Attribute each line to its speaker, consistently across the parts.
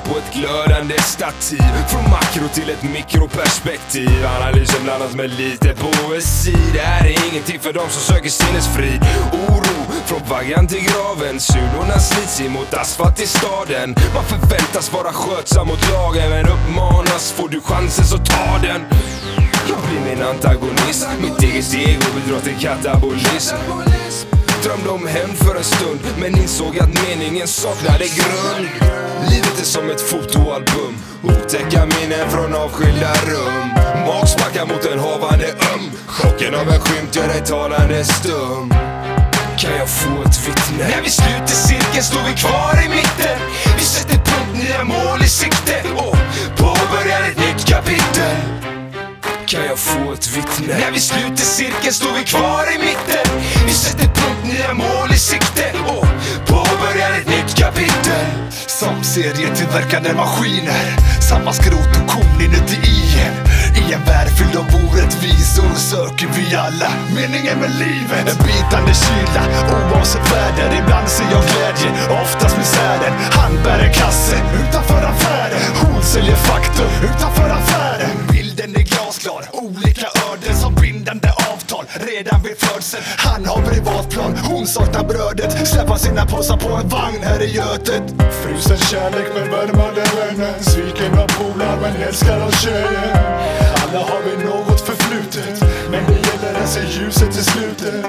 Speaker 1: på ett glödande stativ. Från makro till ett mikroperspektiv. Analysen blandas med lite poesi. Det här är ingenting för dem som söker sinnesfrid. Oro från vaggan till graven. Sulorna slits emot asfalt i staden. Man förväntas vara skötsam mot lagen, men uppmanas, får du chansen så ta den. Jag blir min antagonist. Mitt eget ego bidrar till katabolism. Drömde om hämnd för en stund, men insåg att meningen saknade grund. Livet är som ett fotoalbum. Otäcka minnen från avskilda rum. Magsmacka mot en havande Chocken av en skymt gör dig talande stum. Kan jag få ett vittne? När vi sluter cirkeln står vi kvar i mitten. Vi sätter punkt, nya mål i sikte och påbörjar ett nytt kapitel. Kan jag få ett vittne? När vi sluter cirkeln står vi kvar i mitten. Vi sätter punkt, nya mål i sikte och påbörjar ett nytt kapitel.
Speaker 2: Som serietillverkade maskiner, samma skrot och korn inuti igen. I en värld fylld av orättvisor söker vi alla meningen med livet. En bitande kyla, oavsett väder. Ibland ser jag glädje, oftast misären. Han bär en kasse utanför affären. Hon säljer faktum utanför affären. Bilden är glasklar, olika öden som bindande avtal redan vid födseln. Han har privatplan, hon saknar brödet. Släppa sina påsar på en vagn här i Götet.
Speaker 3: Frusen kärlek med värmande vänner. Sviken av polar men älskar av tjejer. Alla har vi något förflutet, men det gäller att se ljuset till slutet.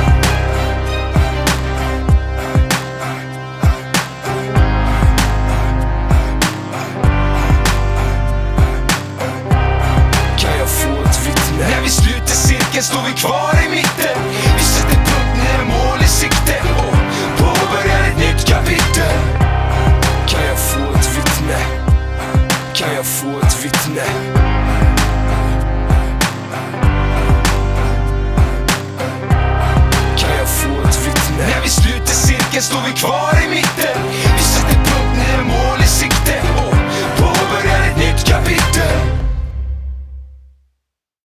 Speaker 1: Kan jag få ett vittne? När vi sluter cirkeln står vi kvar i mitten. Vi sätter punkt, nya mål i sikte och påbörjar ett nytt kapitel. Kan jag få ett vittne? Kan jag få ett vittne? När vi sluter cirkeln står vi kvar